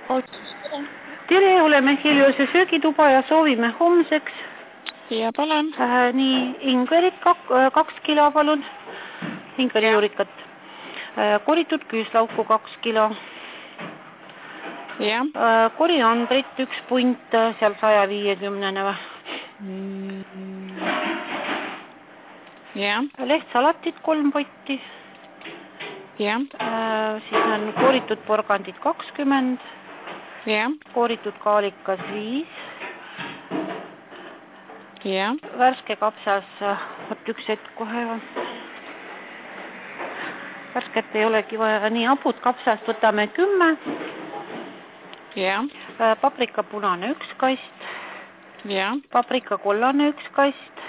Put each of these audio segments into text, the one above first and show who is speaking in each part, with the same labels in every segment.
Speaker 1: Tere, oleme Heliose söögituba ja soovime homseks
Speaker 2: ja palun.
Speaker 1: Nii ingverit 2 kilo palun, ingverijuurikat, koritud küüslauku 2 kilo, koriandrit 1 punt, seal 150 või, lehtsalatit 3 potti, siis on koritud porgandid 20, kooritud kaalikas 5, värske kapsas, üks hetk kohe, värsket ei olegi vaja, nii hapud kapsast võtame 10, paprika punane 1 kast, paprika kollane 1 kast,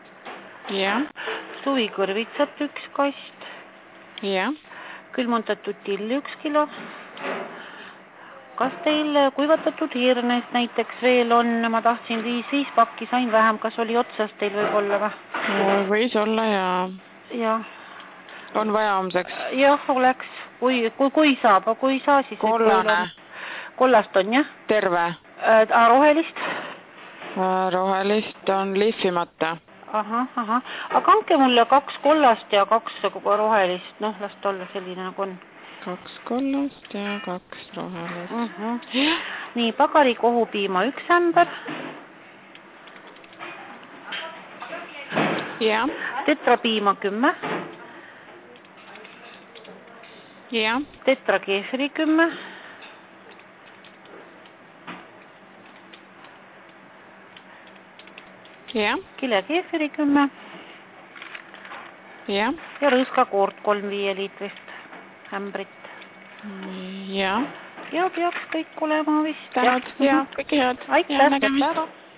Speaker 1: suvikõrvitsat 1 kast, külmutatud tilli 1 kilo. Kas teil kuivatatud hirnest näiteks veel on? Ma tahtsin 5 pakki, sain vähem. Kas oli otsas teil võib-olla või?
Speaker 2: Võis olla ja on vaja homseks?
Speaker 1: Jah, oleks. Kui saab, kui ei saa, siis...
Speaker 2: Kollane?
Speaker 1: Kollast on, jah.
Speaker 2: Terve?
Speaker 1: Rohelist?
Speaker 2: Rohelist on lihvimata.
Speaker 1: Ahah. Aga andke mulle 2 kollast ja 2 rohelist. Noh, las ta olla selline nagu on.
Speaker 2: 2 kollast ja 2 rohelist.
Speaker 1: Nii, pagari kohupiima 1 ämber. Tetrapiima 10. Tetrakeefiri 10. Kilekeefiri 10. Ja rõõskakoort 3-5 liitrist ämbrit. Ja peaks kõik olema vist.
Speaker 2: Tänud, kõik head.
Speaker 1: Aitäh.